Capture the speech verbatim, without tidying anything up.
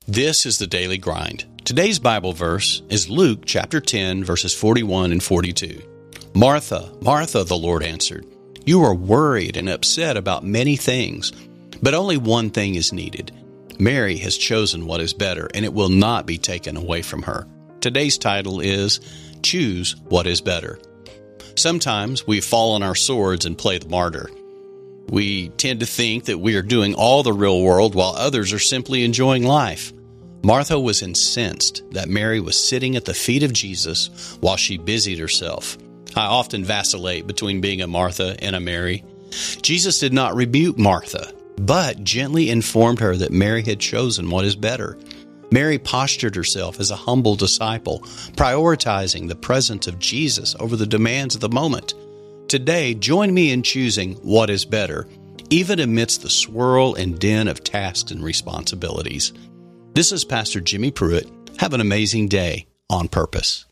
This is the Daily Grind. Today's Bible verse is Luke chapter ten, verses forty-one and forty-two. Martha, Martha, the Lord answered, you are worried and upset about many things, but only one thing is needed. Mary has chosen what is better, and it will not be taken away from her. Today's title is Choose What is Better. Sometimes we fall on our swords and play the martyr. We tend to think that we are doing all the real world while others are simply enjoying life. Martha was incensed that Mary was sitting at the feet of Jesus while she busied herself. I often vacillate between being a Martha and a Mary. Jesus did not rebuke Martha, but gently informed her that Mary had chosen what is better. Mary postured herself as a humble disciple, prioritizing the presence of Jesus over the demands of the moment. Today, join me in choosing what is better, even amidst the swirl and din of tasks and responsibilities. This is Pastor Jimmy Pruitt. Have an amazing day on purpose.